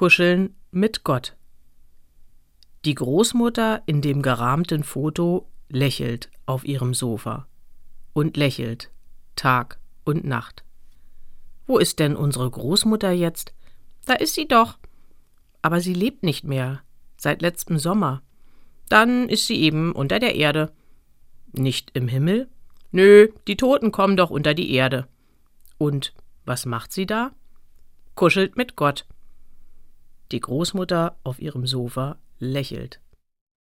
Kuscheln mit Gott. Die Großmutter in dem gerahmten Foto lächelt auf ihrem Sofa und lächelt Tag und Nacht. Wo ist denn unsere Großmutter jetzt? Da ist sie doch. Aber sie lebt nicht mehr, seit letztem Sommer. Dann ist sie eben unter der Erde. Nicht im Himmel? Nö, die Toten kommen doch unter die Erde. Und was macht sie da? Kuschelt mit Gott. Die Großmutter auf ihrem Sofa lächelt.